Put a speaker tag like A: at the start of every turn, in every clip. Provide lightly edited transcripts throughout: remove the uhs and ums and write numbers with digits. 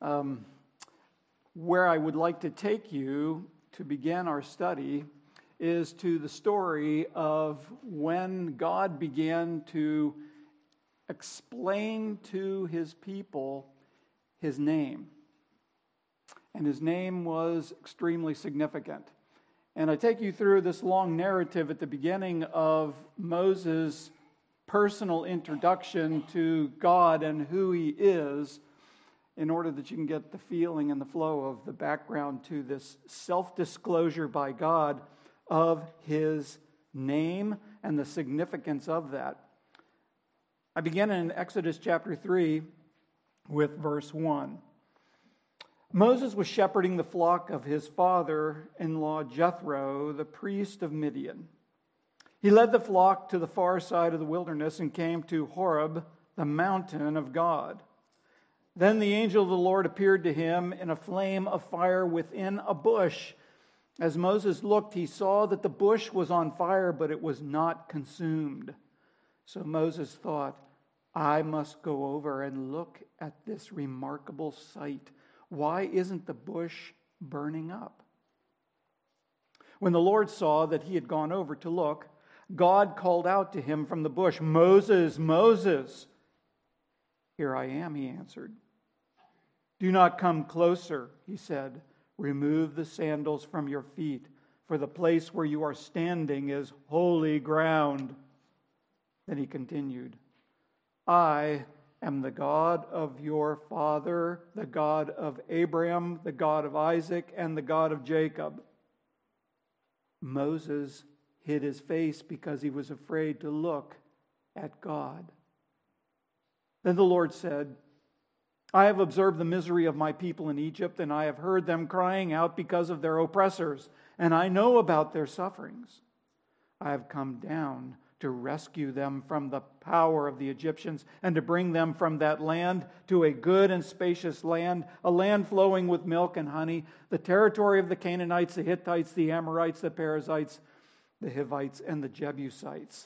A: Where I would like to take you to begin our study is to the story of when God began to explain to his people his name. And his name was extremely significant. And I take you through this long narrative at the beginning of Moses' personal introduction to God and who he is, in order that you can get the feeling and the flow of the background to this self-disclosure by God of his name and the significance of that. I begin in Exodus chapter 3 with verse 1. Moses was shepherding the flock of his father-in-law Jethro, the priest of Midian. He led the flock to the far side of the wilderness and came to Horeb, the mountain of God. Then the angel of the Lord appeared to him in a flame of fire within a bush. As Moses looked, he saw that the bush was on fire, but it was not consumed. So Moses thought, I must go over and look at this remarkable sight. Why isn't the bush burning up? When the Lord saw that he had gone over to look, God called out to him from the bush, Moses, Moses. Here I am, he answered. Do not come closer, he said. Remove the sandals from your feet, for the place where you are standing is holy ground. Then he continued, I am the God of your father, the God of Abraham, the God of Isaac, and the God of Jacob. Moses hid his face because he was afraid to look at God. Then the Lord said, I have observed the misery of my people in Egypt, and I have heard them crying out because of their oppressors, and I know about their sufferings. I have come down to rescue them from the power of the Egyptians and to bring them from that land to a good and spacious land, a land flowing with milk and honey, the territory of the Canaanites, the Hittites, the Amorites, the Perizzites, the Hivites, and the Jebusites.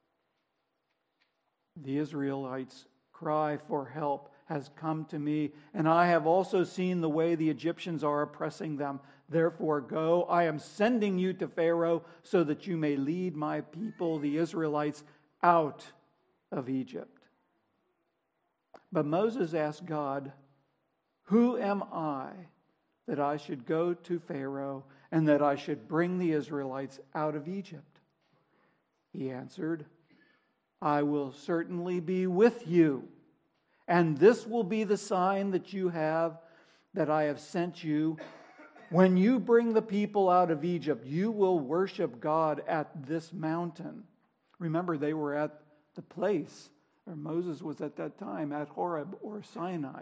A: The Israelites' cry for help has come to me, and I have also seen the way the Egyptians are oppressing them. Therefore go, I am sending you to Pharaoh so that you may lead my people, the Israelites, out of Egypt. But Moses asked God, who am I that I should go to Pharaoh and that I should bring the Israelites out of Egypt? He answered, I will certainly be with you. And this will be the sign that you have, that I have sent you. When you bring the people out of Egypt, you will worship God at this mountain. Remember, they were at the place, or Moses was at that time, at Horeb or Sinai.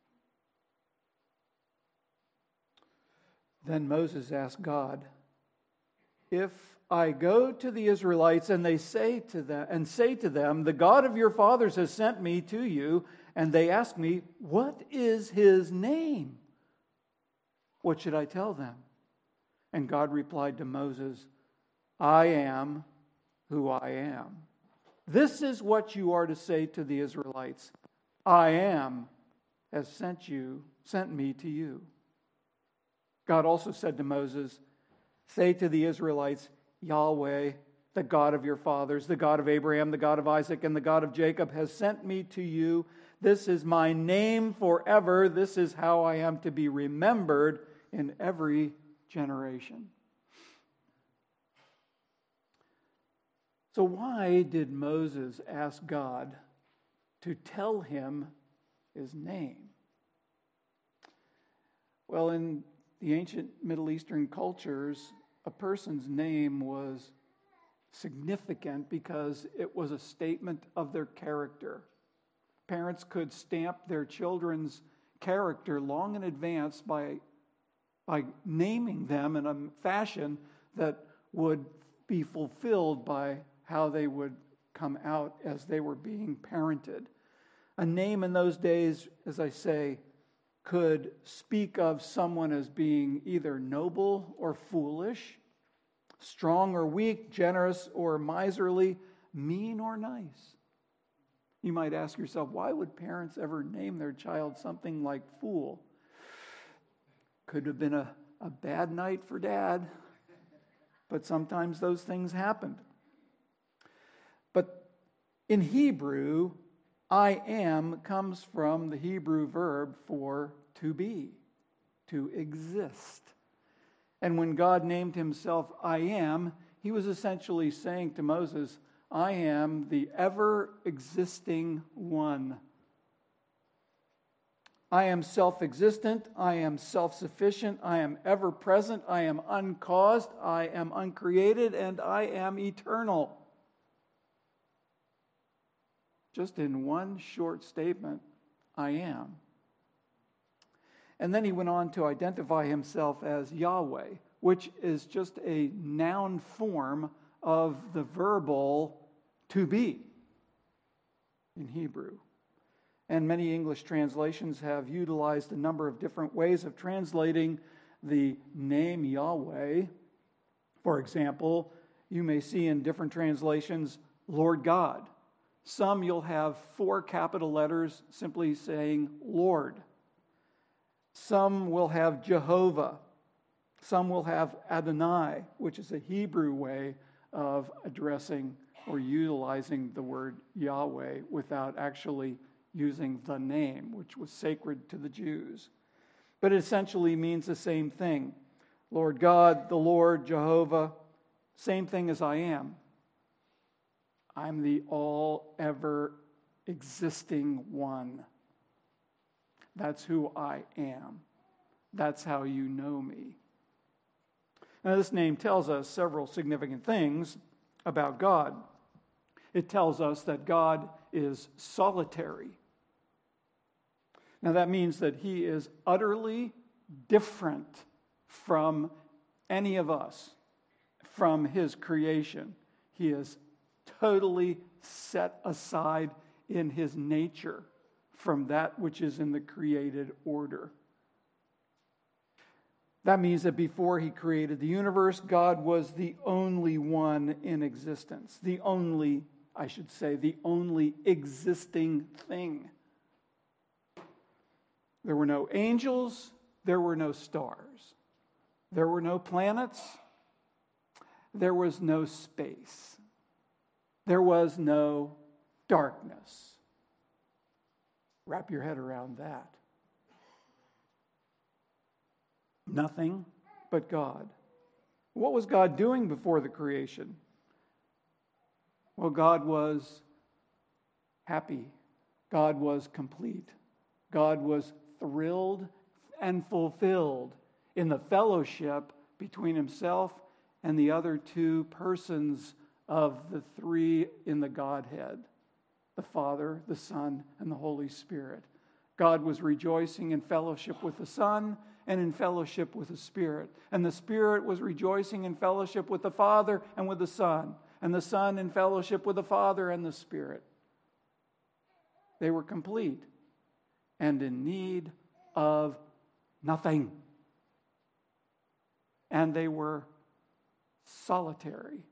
A: Then Moses asked God, if I go to the Israelites and they say to them, the God of your fathers has sent me to you, and they ask me, what is his name? What should I tell them? And God replied to Moses, I am who I am. This is what you are to say to the Israelites. I am has sent me to you. God also said to Moses, say to the Israelites, Yahweh, the God of your fathers, the God of Abraham, the God of Isaac, and the God of Jacob has sent me to you. This is my name forever. This is how I am to be remembered in every generation. So why did Moses ask God to tell him his name? Well, in the ancient Middle Eastern cultures, a person's name was significant because it was a statement of their character. Parents could stamp their children's character long in advance by naming them in a fashion that would be fulfilled by how they would come out as they were being parented. A name in those days, as I say, could speak of someone as being either noble or foolish, strong or weak, generous or miserly, mean or nice. You might ask yourself, why would parents ever name their child something like fool? Could have been a bad night for Dad, but sometimes those things happened. But in Hebrew, I am comes from the Hebrew verb for to be, to exist. And when God named himself I am, he was essentially saying to Moses, I am the ever-existing one. I am self-existent, I am self-sufficient, I am ever-present, I am uncaused, I am uncreated, and I am eternal. Just in one short statement, I am. And then he went on to identify himself as Yahweh, which is just a noun form of the verbal to be in Hebrew. And many English translations have utilized a number of different ways of translating the name Yahweh. For example, you may see in different translations, Lord God. Some you'll have 4 capital letters simply saying Lord. Some will have Jehovah. Some will have Adonai, which is a Hebrew way of addressing or utilizing the word Yahweh without actually using the name, which was sacred to the Jews. But it essentially means the same thing. Lord God, the Lord, Jehovah, same thing as I am. I'm the all ever existing one. That's who I am. That's how you know me. Now, this name tells us several significant things about God. It tells us that God is solitary. Now, that means that he is utterly different from any of us, from his creation. He is totally set aside in his nature from that which is in the created order. That means that before he created the universe, God was the only one in existence. The only existing thing. There were no angels. There were no stars. There were no planets. There was no space. There was no darkness. Wrap your head around that. Nothing but God. What was God doing before the creation? Well, God was happy. God was complete. God was thrilled and fulfilled in the fellowship between himself and the other 2 persons of the 3 in the Godhead, the Father, the Son, and the Holy Spirit. God was rejoicing in fellowship with the Son and in fellowship with the Spirit. And the Spirit was rejoicing in fellowship with the Father and with the Son. And the Son in fellowship with the Father and the Spirit. They were complete and in need of nothing. And they were solitary.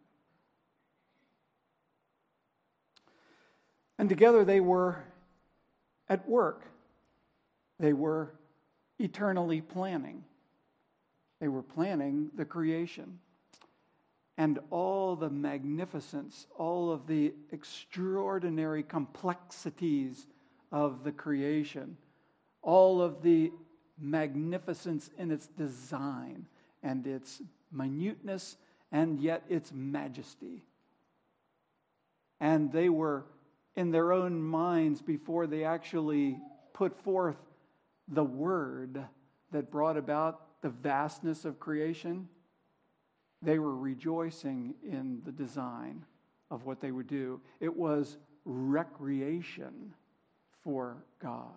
A: And together they were at work. They were eternally planning. They were planning the creation. And all the magnificence, all of the extraordinary complexities of the creation, all of the magnificence in its design and its minuteness and yet its majesty. And they were in their own minds before they actually put forth the word that brought about the vastness of creation. They were rejoicing in the design of what they would do. It was recreation for God.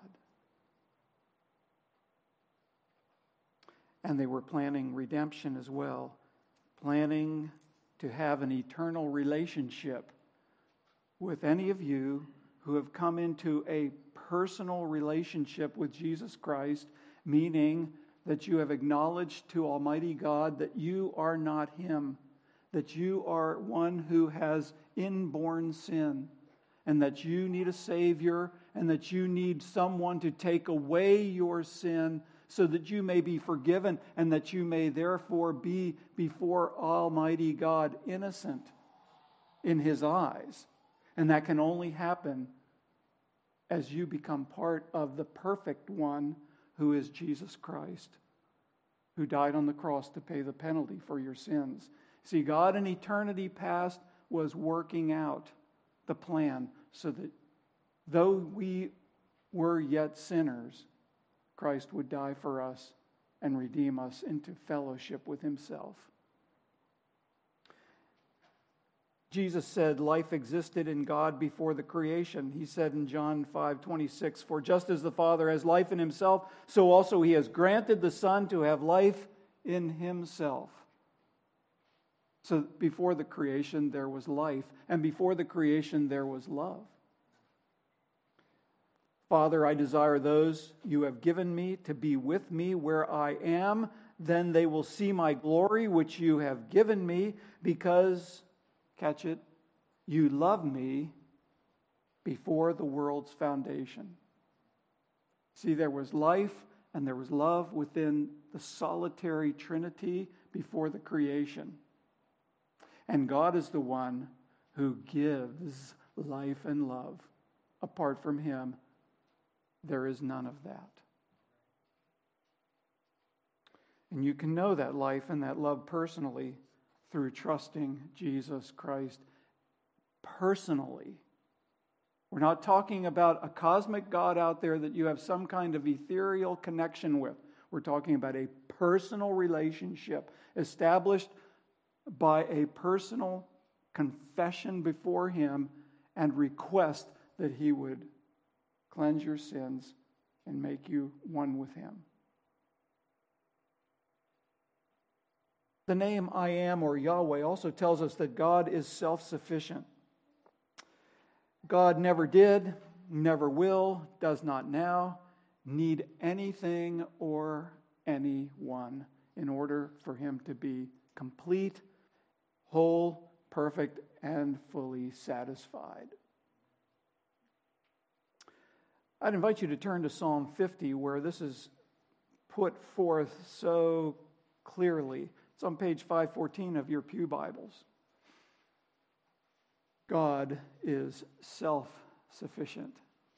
A: And they were planning redemption as well, planning to have an eternal relationship with any of you who have come into a personal relationship with Jesus Christ, meaning that you have acknowledged to Almighty God that you are not Him, that you are one who has inborn sin, and that you need a Savior, and that you need someone to take away your sin so that you may be forgiven and that you may therefore be before Almighty God innocent in His eyes. And that can only happen as you become part of the perfect one, who is Jesus Christ, who died on the cross to pay the penalty for your sins. See, God in eternity past was working out the plan so that though we were yet sinners, Christ would die for us and redeem us into fellowship with Himself. Jesus said life existed in God before the creation. He said in John 5:26, "For just as the Father has life in Himself, so also He has granted the Son to have life in Himself." So before the creation there was life, and before the creation there was love. "Father, I desire those you have given me to be with me where I am. Then they will see my glory which you have given me, because," catch it, "you love me before the world's foundation." See, there was life and there was love within the solitary Trinity before the creation. And God is the one who gives life and love. Apart from Him, there is none of that. And you can know that life and that love personally through trusting Jesus Christ personally. We're not talking about a cosmic God out there that you have some kind of ethereal connection with. We're talking about a personal relationship established by a personal confession before Him and request that He would cleanse your sins and make you one with Him. The name I Am, or Yahweh, also tells us that God is self-sufficient. God never did, never will, does not now need anything or anyone in order for Him to be complete, whole, perfect, and fully satisfied. I'd invite you to turn to Psalm 50, where this is put forth so clearly. It's on page 514 of your pew Bibles. God is self-sufficient.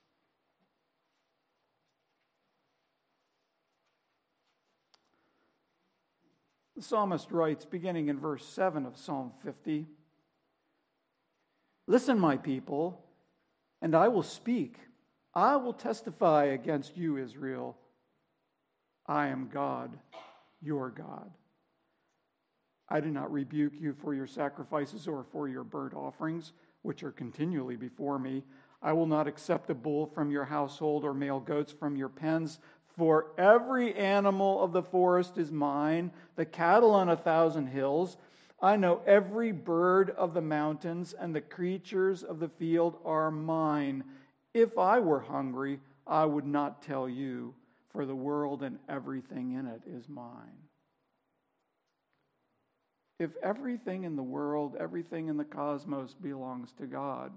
A: The psalmist writes, beginning in verse 7 of Psalm 50, "Listen, my people, and I will speak. I will testify against you, Israel. I am God, your God. I do not rebuke you for your sacrifices or for your burnt offerings, which are continually before me. I will not accept a bull from your household or male goats from your pens. For every animal of the forest is mine, the cattle on 1,000 hills. I know every bird of the mountains, and the creatures of the field are mine. If I were hungry, I would not tell you, for the world and everything in it is mine." If everything in the world, everything in the cosmos belongs to God,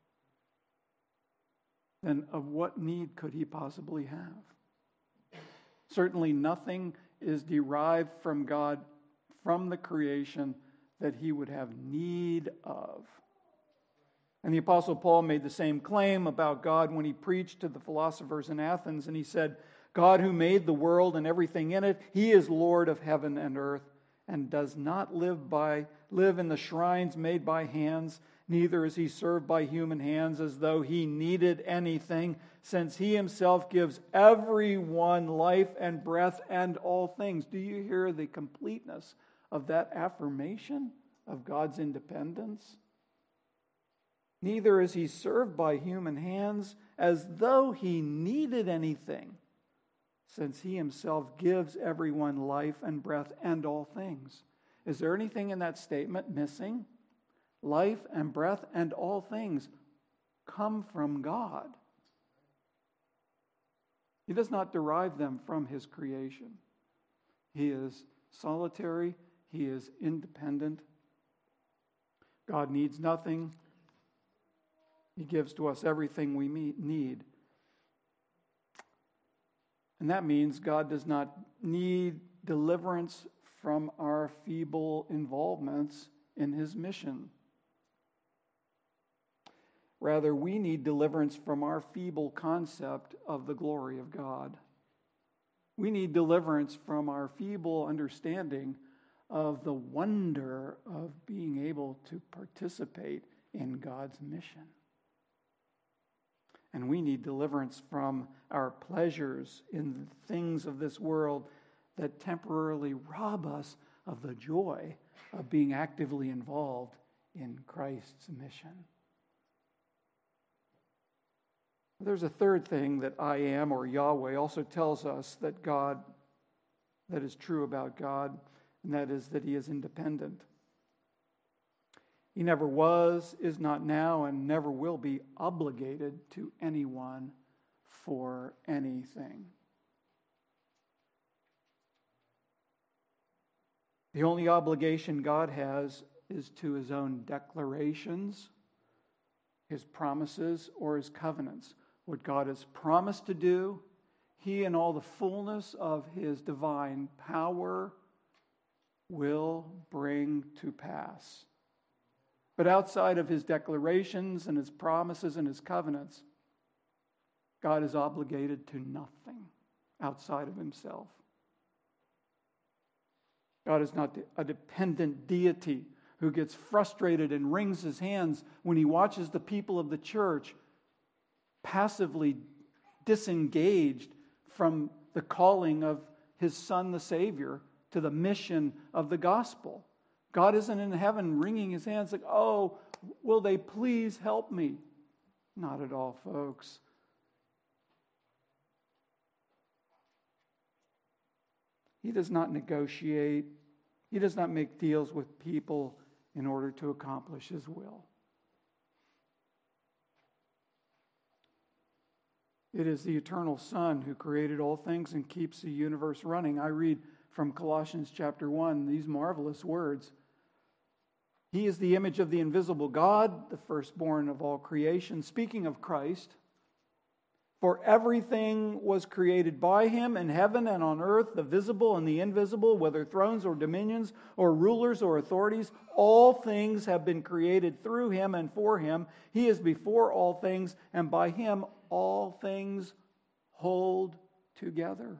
A: then of what need could He possibly have? Certainly nothing is derived from God, from the creation, that He would have need of. And the Apostle Paul made the same claim about God when he preached to the philosophers in Athens, and he said, "God who made the world and everything in it, He is Lord of heaven and earth, and does not live in the shrines made by hands, neither is He served by human hands as though He needed anything, since He Himself gives everyone life and breath and all things." Do you hear the completeness of that affirmation of God's independence? Neither is He served by human hands as though He needed anything, since He Himself gives everyone life and breath and all things. Is there anything in that statement missing? Life and breath and all things come from God. He does not derive them from His creation. He is solitary. He is independent. God needs nothing. He gives to us everything we need. And that means God does not need deliverance from our feeble involvements in his mission. Rather, we need deliverance from our feeble concept of the glory of God. We need deliverance from our feeble understanding of the wonder of being able to participate in God's mission. And we need deliverance from our pleasures in the things of this world that temporarily rob us of the joy of being actively involved in Christ's mission. There's a third thing that I am, or Yahweh, also tells us that is true about God, and that is that he is independent. He never was, is not now, and never will be obligated to anyone for anything. The only obligation God has is to his own declarations, his promises, or his covenants. What God has promised to do, he in all the fullness of his divine power will bring to pass. But outside of his declarations and his promises and his covenants, God is obligated to nothing outside of himself. God is not a dependent deity who gets frustrated and wrings his hands when he watches the people of the church passively disengaged from the calling of his Son, the Savior, to the mission of the gospel. God isn't in heaven wringing his hands like, oh, will they please help me? Not at all, folks. He does not negotiate. He does not make deals with people in order to accomplish his will. It is the eternal Son who created all things and keeps the universe running. I read from Colossians chapter 1 these marvelous words. He is the image of the invisible God, the firstborn of all creation. Speaking of Christ, for everything was created by him in heaven and on earth, the visible and the invisible, whether thrones or dominions or rulers or authorities, all things have been created through him and for him. He is before all things, and by him all things hold together.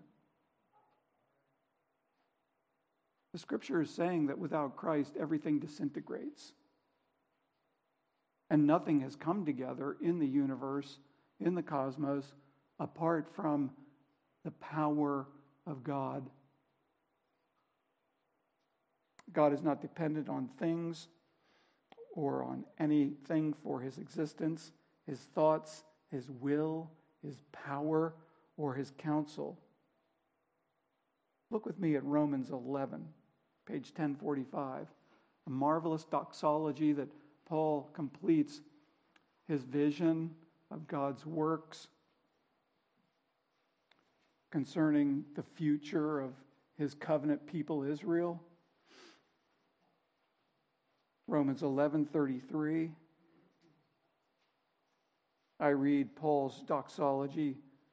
A: The scripture is saying that without Christ, everything disintegrates. And nothing has come together in the universe, in the cosmos, apart from the power of God. God is not dependent on things or on anything for his existence, his thoughts, his will, his power, or his counsel. Look with me at Romans 11, page 1045. A marvelous doxology that Paul completes his vision of God's works concerning the future of his covenant people Israel. Romans 11:33. I read Paul's doxology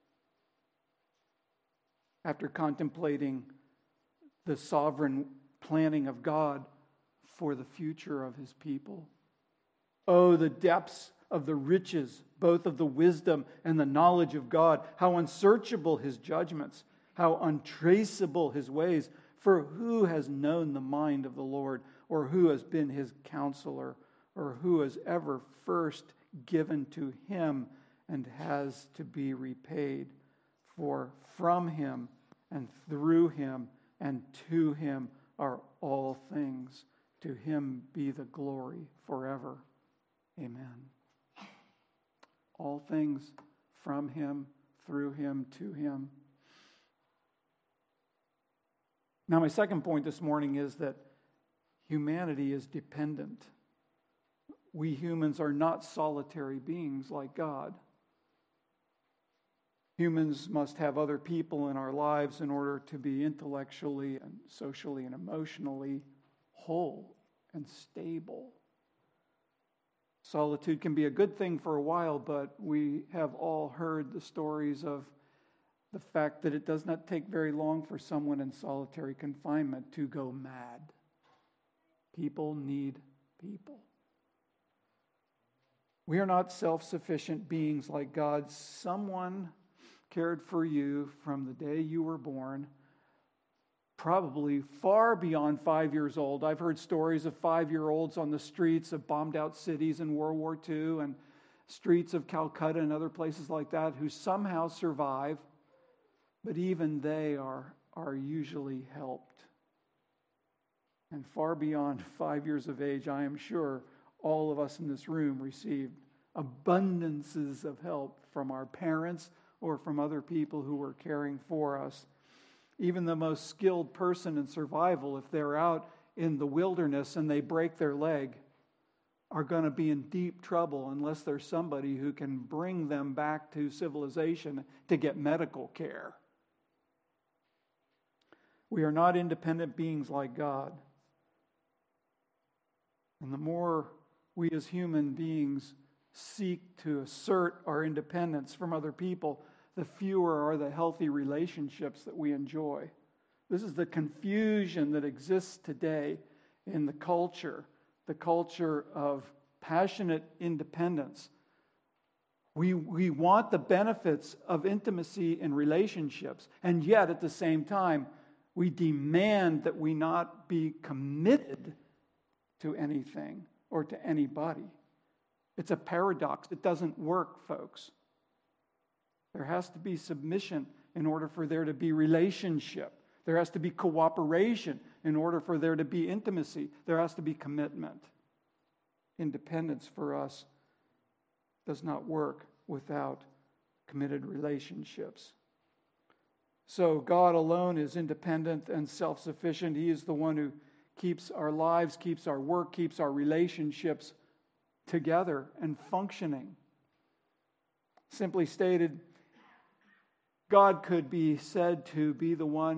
A: after contemplating the sovereign planning of God for the future of his people. Oh, the depths of the riches, both of the wisdom and the knowledge of God. How unsearchable his judgments, how untraceable his ways. For who has known the mind of the Lord, or who has been his counselor, or who has ever first given to him and has to be repaid? For from him and through him and to him are all things. To him be the glory forever. Amen. All things from him, through him, to him. Now, my second point this morning is that humanity is dependent. We humans are not solitary beings like God. Humans must have other people in our lives in order to be intellectually and socially and emotionally whole and stable. Solitude can be a good thing for a while, but we have all heard the stories of the fact that it does not take very long for someone in solitary confinement to go mad. People need people. We are not self-sufficient beings like God. Someone cared for you from the day you were born, probably far beyond 5 years old. I've heard stories of 5-year-olds on the streets of bombed-out cities in World War II and streets of Calcutta and other places like that who somehow survive, but even they are usually helped. And far beyond 5 years of age, I am sure all of us in this room received abundances of help from our parents or from other people who were caring for us. Even the most skilled person in survival, if they're out in the wilderness and they break their leg, are going to be in deep trouble unless there's somebody who can bring them back to civilization to get medical care. We are not independent beings like God. And the more we as human beings seek to assert our independence from other people, the fewer are the healthy relationships that we enjoy. This is the confusion that exists today in the culture of passionate independence. We want the benefits of intimacy in relationships, and yet at the same time, we demand that we not be committed to anything or to anybody. It's a paradox. It doesn't work, folks. There has to be submission in order for there to be relationship. There has to be cooperation in order for there to be intimacy. There has to be commitment. Independence for us does not work without committed relationships. So God alone is independent and self-sufficient. He is the one who keeps our lives, keeps our work, keeps our relationships together and functioning. Simply stated, God could be said to be the one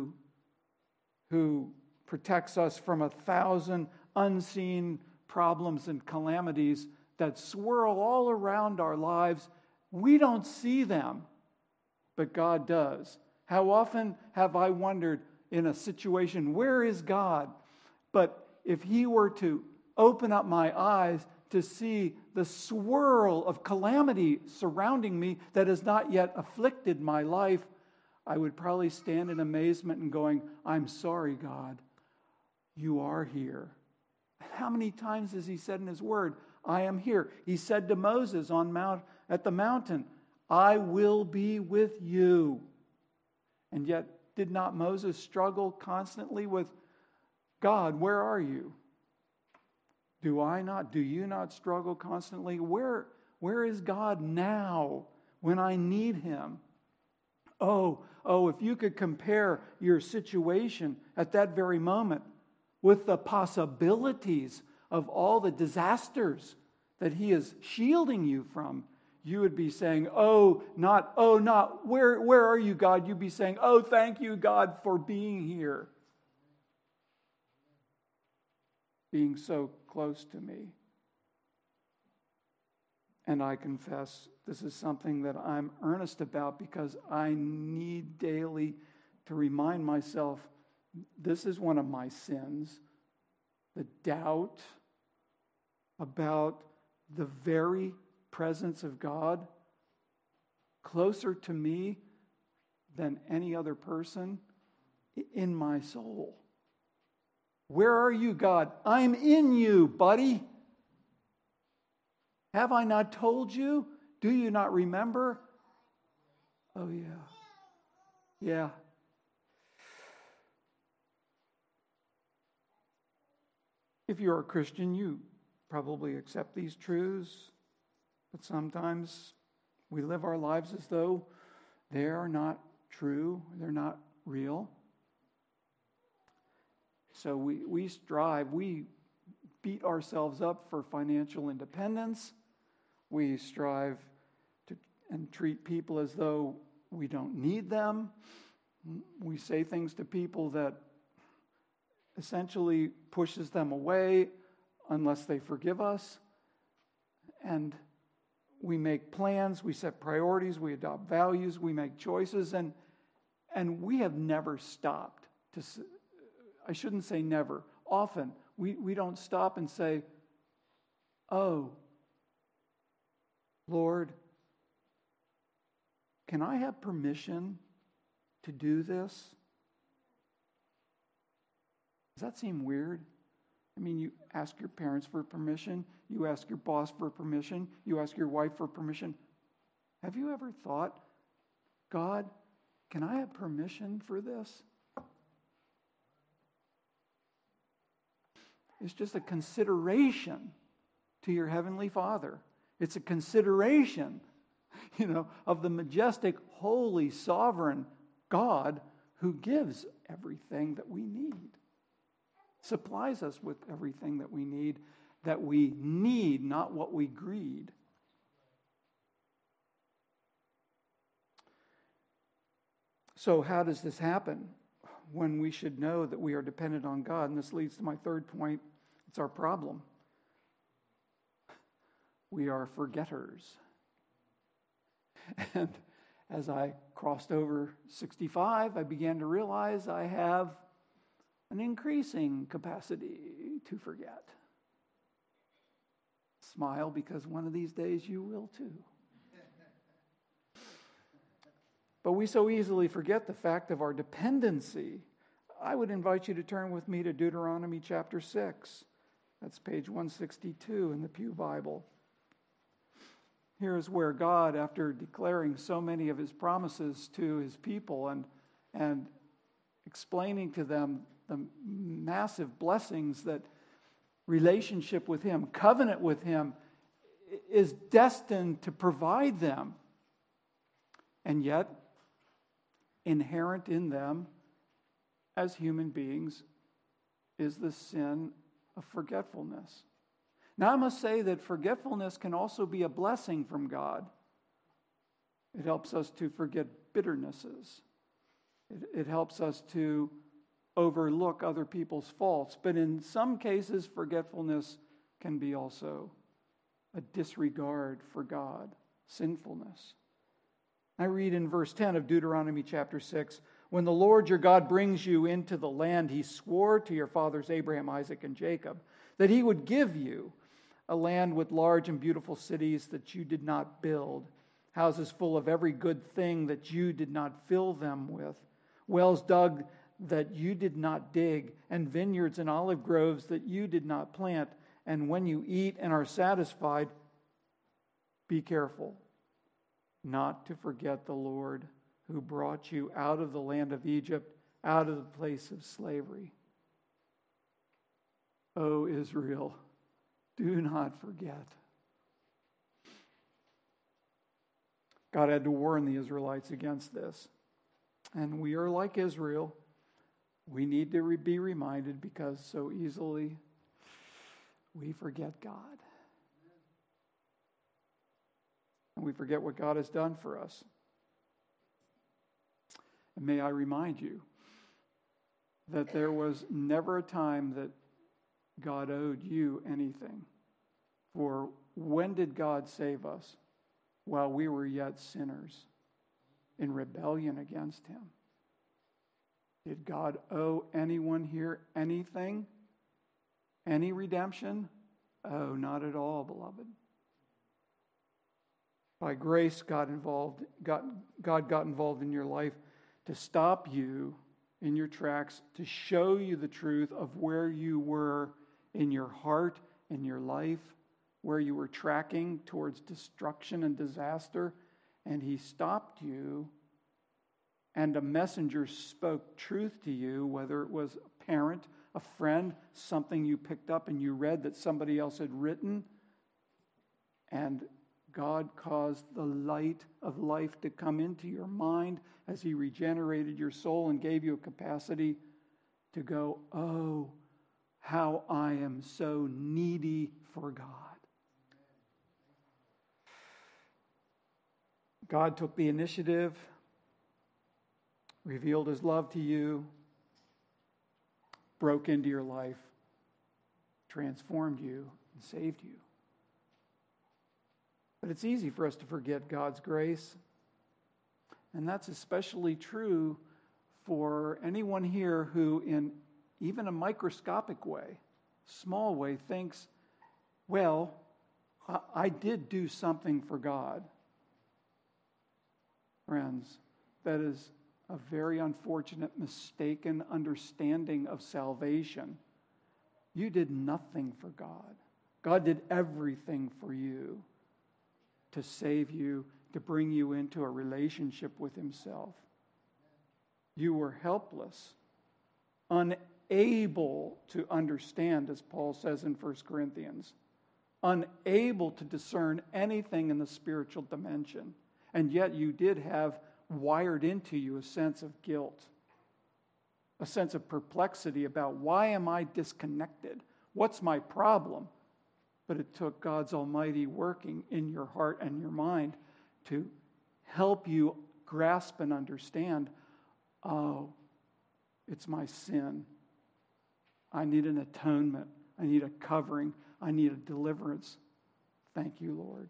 A: who protects us from 1,000 unseen problems and calamities that swirl all around our lives. We don't see them, but God does. How often have I wondered in a situation, where is God? But if He were to open up my eyes to see the swirl of calamity surrounding me that has not yet afflicted my life, I would probably stand in amazement and going, I'm sorry, God, you are here. How many times has He said in His Word, I am here? He said to Moses at the mountain, I will be with you. And yet, did not Moses struggle constantly with, God, where are you? Do you not struggle constantly? Where is God now when I need Him? Oh, if you could compare your situation at that very moment with the possibilities of all the disasters that He is shielding you from, you would be saying, not, where are you, God? You'd be saying, oh, thank you, God, for being here. Being so close to me. And I confess, this is something that I'm earnest about because I need daily to remind myself, this is one of my sins, the doubt about the very presence of God closer to me than any other person in my soul. Where are you, God? I'm in you, buddy. Have I not told you? Do you not remember? Oh, yeah. Yeah. If you're a Christian, you probably accept these truths, but sometimes we live our lives as though they are not true, they're not real. So we strive, we beat ourselves up for financial independence. We strive to and treat people as though we don't need them. We say things to people that essentially pushes them away unless they forgive us. And we make plans, we set priorities, we adopt values, we make choices, and we have never stopped to, I shouldn't say never, often we don't stop and say, oh, Lord, can I have permission to do this? Does that seem weird? I mean, you ask your parents for permission, you ask your boss for permission, you ask your wife for permission. Have you ever thought, God, can I have permission for this? It's just a consideration to your Heavenly Father. It's a consideration, of the majestic, holy, sovereign God who gives everything that we need. Supplies us with everything that we need, not what we greed. So how does this happen when we should know that we are dependent on God? And this leads to my third point. It's our problem. We are forgetters. And as I crossed over 65, I began to realize I have an increasing capacity to forget. Smile, because one of these days you will too. But we so easily forget the fact of our dependency. I would invite you to turn with me to Deuteronomy chapter 6. That's page 162 in the Pew Bible. Here's where God, after declaring so many of his promises to his people and explaining to them the massive blessings that relationship with him, covenant with him, is destined to provide them. And yet, inherent in them as human beings is the sin of forgetfulness. Now, I must say that forgetfulness can also be a blessing from God. It helps us to forget bitternesses. It helps us to overlook other people's faults. But in some cases, forgetfulness can be also a disregard for God, sinfulness. I read in verse 10 of Deuteronomy chapter 6, when the Lord your God brings you into the land he swore to your fathers Abraham, Isaac, and Jacob, that he would give you a land with large and beautiful cities that you did not build, houses full of every good thing that you did not fill them with, wells dug that you did not dig, and vineyards and olive groves that you did not plant. And when you eat and are satisfied, be careful not to forget the Lord who brought you out of the land of Egypt, out of the place of slavery. O Israel, do not forget. God had to warn the Israelites against this. And we are like Israel. We need to be reminded because so easily we forget God. And we forget what God has done for us. And may I remind you that there was never a time that God owed you anything. For when did God save us? While we were yet sinners in rebellion against him. Did God owe anyone here anything? Any redemption? Oh, not at all, beloved. By grace, God got involved in your life to stop you in your tracks, to show you the truth of where you were in your heart, in your life, where you were tracking towards destruction and disaster, and he stopped you, and a messenger spoke truth to you, whether it was a parent, a friend, something you picked up and you read that somebody else had written, and God caused the light of life to come into your mind as he regenerated your soul and gave you a capacity to go, oh, how I am so needy for God. God took the initiative, revealed his love to you, broke into your life, transformed you, and saved you. But it's easy for us to forget God's grace. And that's especially true for anyone here who, in even a microscopic way, small way, thinks, well, I did do something for God. Friends, that is a very unfortunate, mistaken understanding of salvation. You did nothing for God. God did everything for you to save you, to bring you into a relationship with Himself. You were helpless, unable to understand, as Paul says in 1 Corinthians, unable to discern anything in the spiritual dimension. And yet you did have wired into you a sense of guilt, a sense of perplexity about why am I disconnected? What's my problem? But it took God's almighty working in your heart and your mind to help you grasp and understand, oh, it's my sin. I need an atonement. I need a covering. I need a deliverance. Thank you, Lord.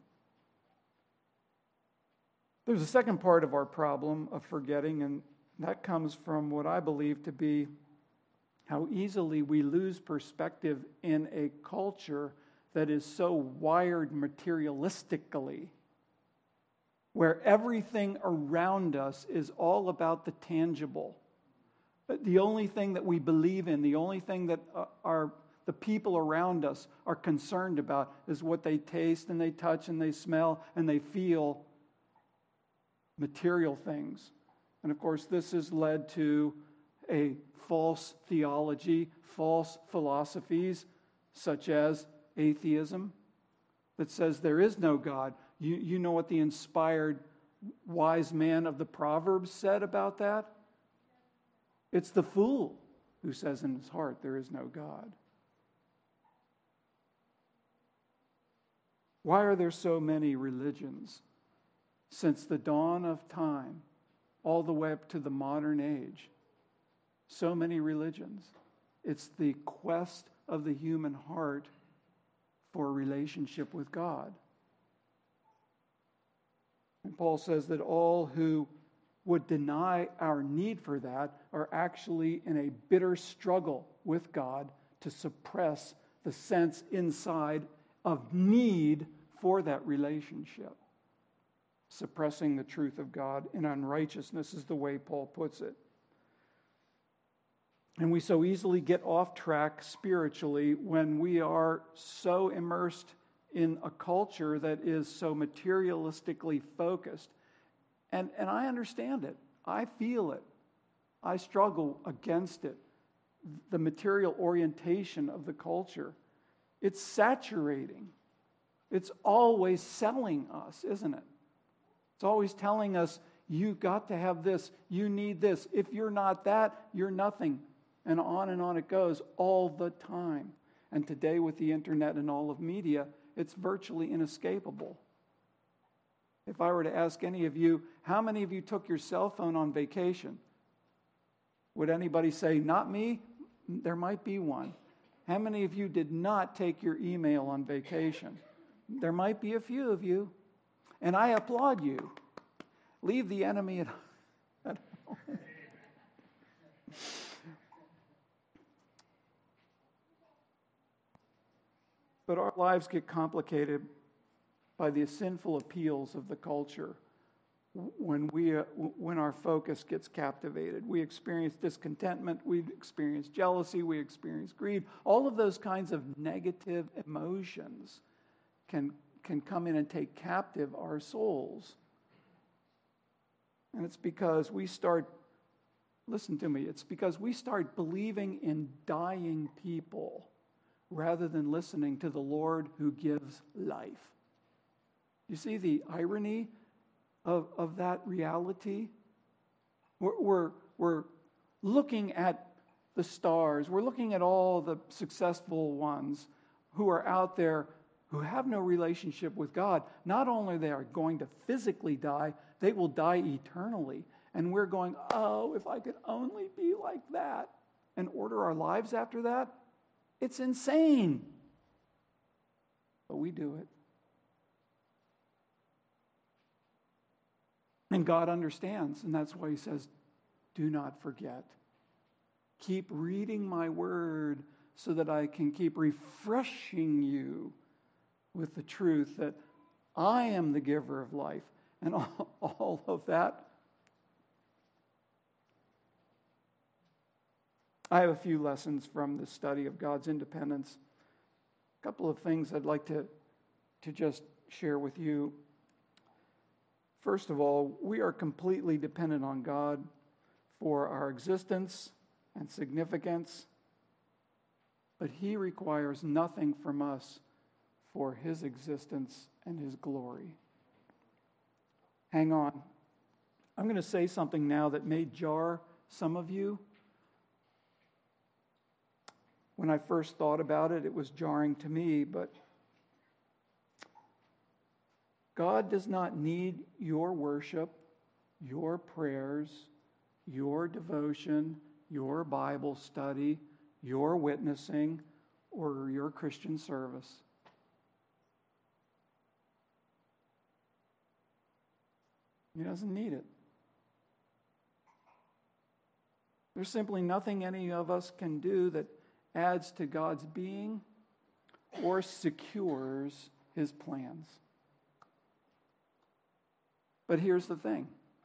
A: There's a second part of our problem of forgetting, and that comes from what I believe to be how easily we lose perspective in a culture that is so wired materialistically, where everything around us is all about the tangible. The only thing that we believe in, the only thing that the people around us are concerned about is what they taste and they touch and they smell and they feel, material things. And of course, this has led to a false theology, false philosophies, such as atheism, that says there is no God. You know what the inspired wise man of the Proverbs said about that? It's the fool who says in his heart there is no God. Why are there so many religions since the dawn of time all the way up to the modern age? So many religions. It's the quest of the human heart for a relationship with God. And Paul says that all who would deny our need for that are actually in a bitter struggle with God to suppress the sense inside of need for that relationship. Suppressing the truth of God in unrighteousness is the way Paul puts it. And we so easily get off track spiritually when we are so immersed in a culture that is so materialistically focused. And I understand it. I feel it. I struggle against it. The material orientation of the culture. It's saturating. It's always selling us, isn't it? It's always telling us, you got to have this, you need this. If you're not that, you're nothing. And on it goes all the time. And today with the internet and all of media, it's virtually inescapable. If I were to ask any of you, how many of you took your cell phone on vacation? Would anybody say, not me? There might be one. How many of you did not take your email on vacation? There might be a few of you. And I applaud you. Leave the enemy at home. But our lives get complicated by the sinful appeals of the culture when our focus gets captivated. We experience discontentment, we experience jealousy, we experience greed. All of those kinds of negative emotions can come in and take captive our souls. And it's because we start, listen to me, it's because we start believing in dying people rather than listening to the Lord who gives life. You see the irony of that reality? We're looking at the stars. We're looking at all the successful ones who are out there who have no relationship with God. Not only they are going to physically die, they will die eternally. And we're going, oh, if I could only be like that and order our lives after that. It's insane. But we do it. And God understands, and that's why he says, do not forget. Keep reading my word so that I can keep refreshing you with the truth that I am the giver of life. And all of that. I have a few lessons from the study of God's independence. A couple of things I'd like to just share with you. First of all, we are completely dependent on God for our existence and significance, but he requires nothing from us for his existence and his glory. Hang on. I'm going to say something now that may jar some of you. When I first thought about it, it was jarring to me, but God does not need your worship, your prayers, your devotion, your Bible study, your witnessing, or your Christian service. He doesn't need it. There's simply nothing any of us can do that adds to God's being or secures his plans. But here's the thing.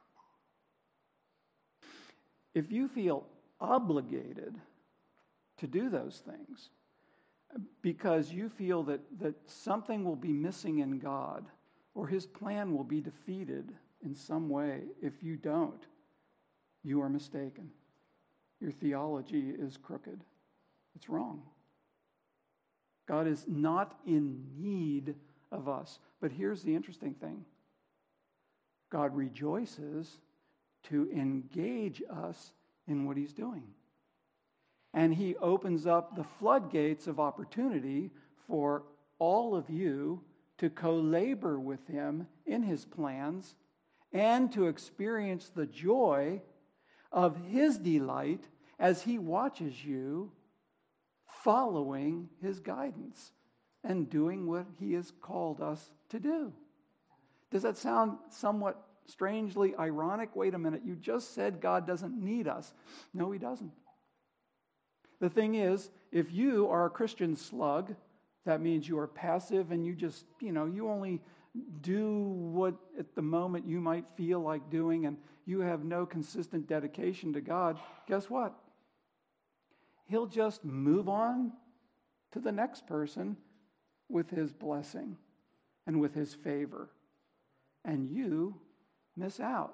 A: If you feel obligated to do those things because you feel that something will be missing in God or his plan will be defeated in some way if you don't, you are mistaken. Your theology is crooked. It's wrong. God is not in need of us. But here's the interesting thing. God rejoices to engage us in what he's doing. And he opens up the floodgates of opportunity for all of you to co-labor with him in his plans and to experience the joy of his delight as he watches you following his guidance and doing what he has called us to do. Does that sound somewhat strangely ironic? Wait a minute, you just said God doesn't need us. No, he doesn't. The thing is, if you are a Christian slug, that means you are passive and you just, you only do what at the moment you might feel like doing and you have no consistent dedication to God. Guess what? He'll just move on to the next person with his blessing and with his favor. And you miss out.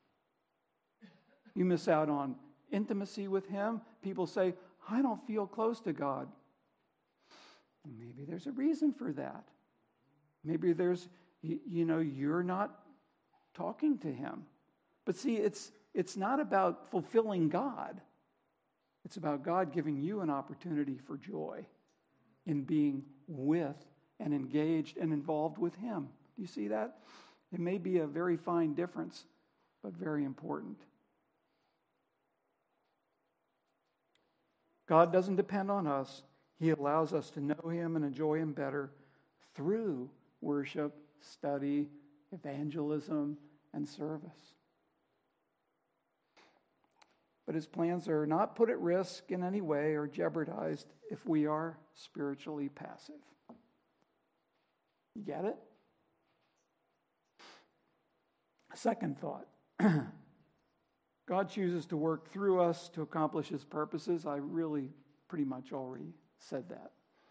A: You miss out on intimacy with him. People say, I don't feel close to God. Maybe there's a reason for that. Maybe there's, you're not talking to him. But see, it's not about fulfilling God. It's about God giving you an opportunity for joy in being with and engaged and involved with him. Do you see that? It may be a very fine difference, but very important. God doesn't depend on us. He allows us to know him and enjoy him better through worship, study, evangelism, and service. But his plans are not put at risk in any way or jeopardized if we are spiritually passive. You get it? Second thought. God chooses to work through us to accomplish his purposes. I really pretty much already said that.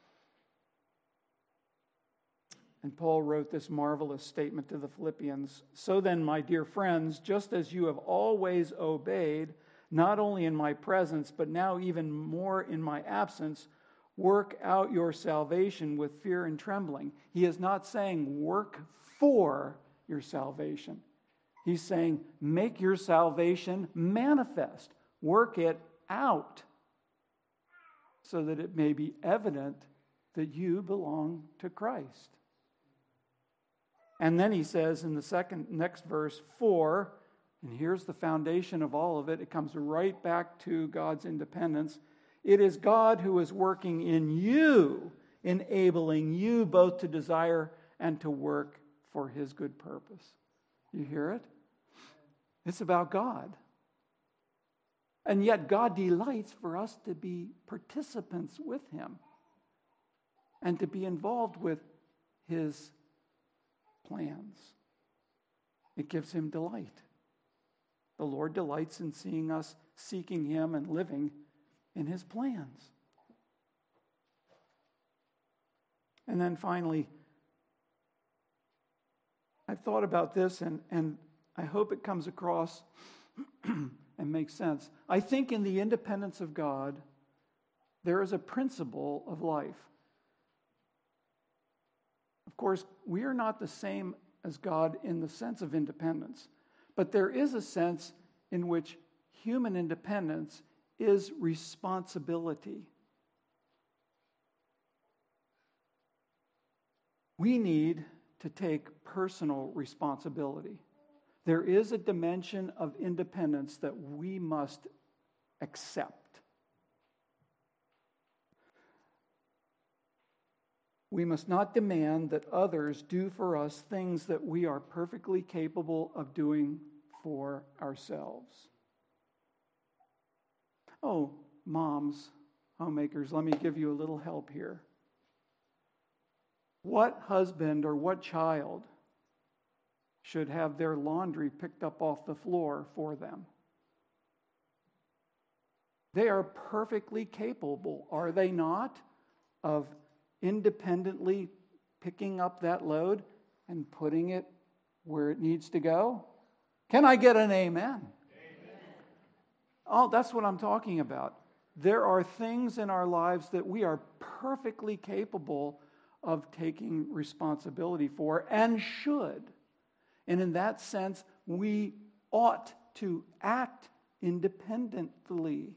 A: And Paul wrote this marvelous statement to the Philippians. So then, my dear friends, just as you have always obeyed, not only in my presence, but now even more in my absence, work out your salvation with fear and trembling. He is not saying work for your salvation. He's saying make your salvation manifest. Work it out so that it may be evident that you belong to Christ. And then he says in the next verse, for, and here's the foundation of all of it. It comes right back to God's independence. It is God who is working in you, enabling you both to desire and to work for his good purpose. You hear it? It's about God. And yet God delights for us to be participants with Him and to be involved with His plans. It gives Him delight. The Lord delights in seeing us seeking Him and living in His plans. And then finally, I've thought about this and I hope it comes across and makes sense. I think in the independence of God, there is a principle of life. Of course, we are not the same as God in the sense of independence, but there is a sense in which human independence is responsibility. We need to take personal responsibility. There is a dimension of independence that we must accept. We must not demand that others do for us things that we are perfectly capable of doing for ourselves. Oh, moms, homemakers, let me give you a little help here. What husband or what child should have their laundry picked up off the floor for them? They are perfectly capable, are they not, of independently picking up that load and putting it where it needs to go? Can I get an amen? Amen. Oh, that's what I'm talking about. There are things in our lives that we are perfectly capable of taking responsibility for and should. And in that sense, we ought to act independently.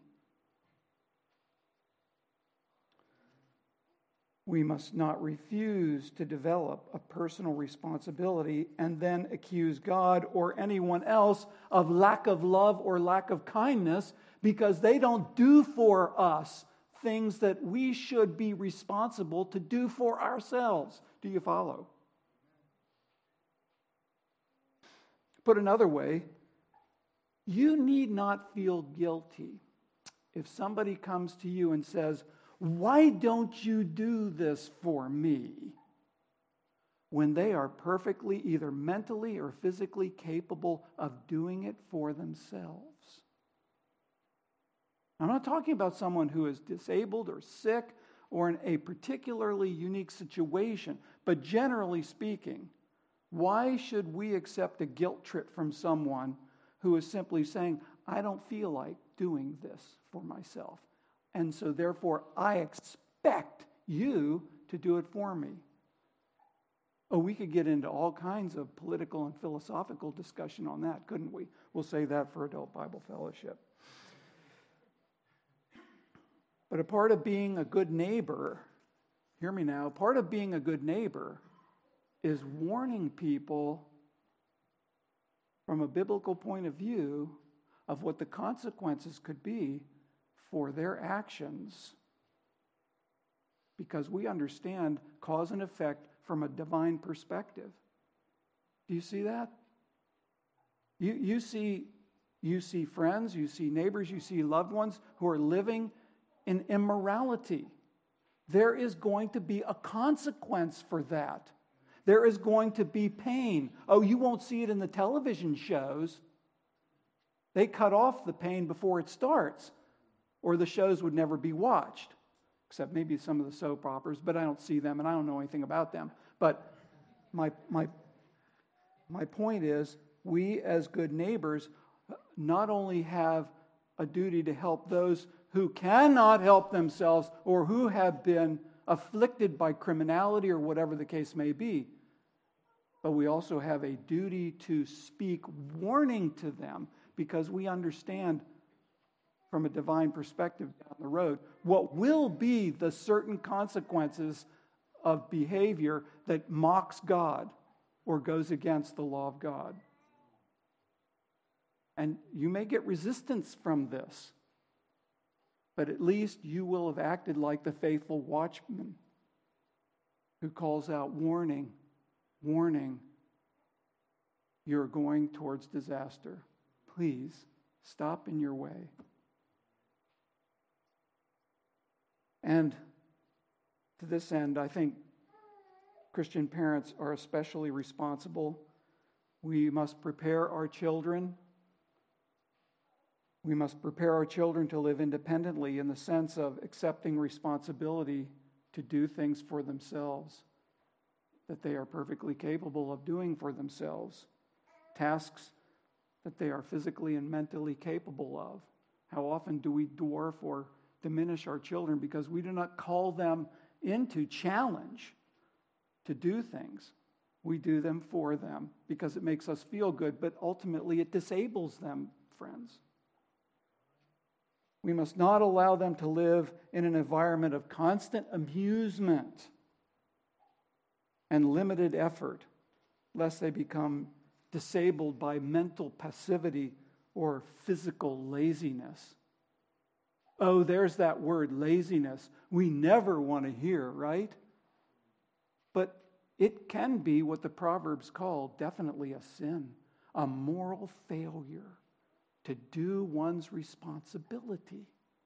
A: We must not refuse to develop a personal responsibility and then accuse God or anyone else of lack of love or lack of kindness because they don't do for us things that we should be responsible to do for ourselves. Do you follow? Put another way, you need not feel guilty if somebody comes to you and says, "Why don't you do this for me?" when they are perfectly either mentally or physically capable of doing it for themselves. I'm not talking about someone who is disabled or sick or in a particularly unique situation, but generally speaking, why should we accept a guilt trip from someone who is simply saying, "I don't feel like doing this for myself, and so therefore I expect you to do it for me"? Oh, we could get into all kinds of political and philosophical discussion on that, couldn't we? We'll save that for Adult Bible Fellowship. But a part of being a good neighbor, hear me now, part of being a good neighbor is warning people from a biblical point of view of what the consequences could be for their actions, because we understand cause and effect from a divine perspective. Do you see that? You see friends, you see neighbors, you see loved ones who are living in immorality. There is going to be a consequence for that. There is going to be pain. Oh, you won't see it in the television shows. They cut off the pain before it starts, or the shows would never be watched, except maybe some of the soap operas, but I don't see them and I don't know anything about them. But my point is, we as good neighbors not only have a duty to help those who cannot help themselves or who have been afflicted by criminality or whatever the case may be, but we also have a duty to speak warning to them, because we understand from a divine perspective down the road what will be the certain consequences of behavior that mocks God or goes against the law of God. And you may get resistance from this, but at least you will have acted like the faithful watchman who calls out, "Warning, warning, you're going towards disaster." please stop in your way. And to this end, I think Christian parents are especially responsible. We must prepare our children. We must prepare our children to live independently in the sense of accepting responsibility to do things for themselves that they are perfectly capable of doing for themselves, tasks that they are physically and mentally capable of. How often do we dwarf or diminish our children because we do not call them into challenge to do things? We do them for them because it makes us feel good, but ultimately it disables them, friends. We must not allow them to live in an environment of constant amusement and limited effort, lest they become disabled by mental passivity or physical laziness. Oh, there's that word, laziness. We never want to hear, right? But it can be what the Proverbs call definitely a sin, a moral failure to do one's responsibility.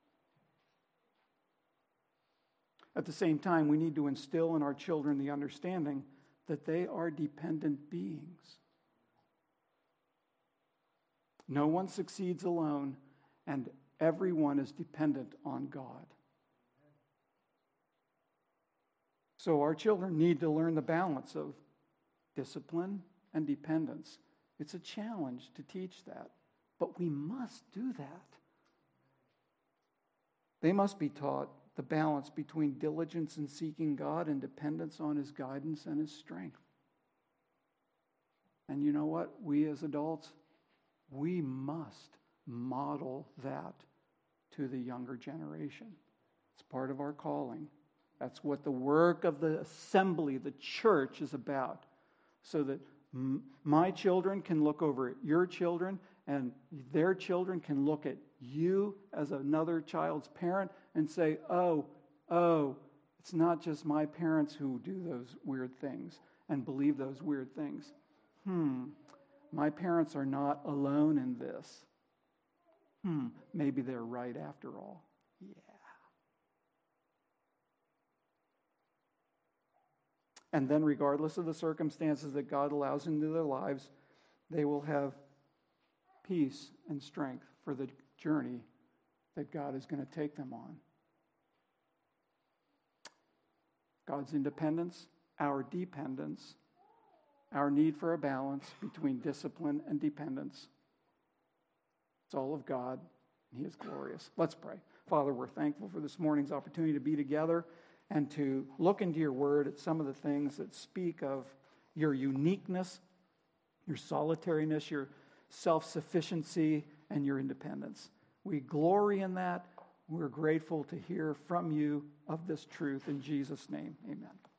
A: At the same time, we need to instill in our children the understanding that they are dependent beings. No one succeeds alone, and everyone is dependent on God. So our children need to learn the balance of discipline and dependence. It's a challenge to teach that, but we must do that. They must be taught the balance between diligence in seeking God and dependence on His guidance and His strength. And you know what? We as adults, we must model that to the younger generation. It's part of our calling. That's what the work of the assembly, the church, is about. So that my children can look over at your children, and their children can look at you as another child's parent and say, oh, it's not just my parents who do those weird things and believe those weird things. My parents are not alone in this. Maybe they're right after all. Yeah. And then regardless of the circumstances that God allows into their lives, they will have peace and strength for the journey that God is going to take them on. God's independence, our dependence, our need for a balance between discipline and dependence. It's all of God, and He is glorious. Let's pray. Father, we're thankful for this morning's opportunity to be together and to look into your word at some of the things that speak of your uniqueness, your solitariness, your self-sufficiency, and your independence. We glory in that. We're grateful to hear from you of this truth. In Jesus' name, amen.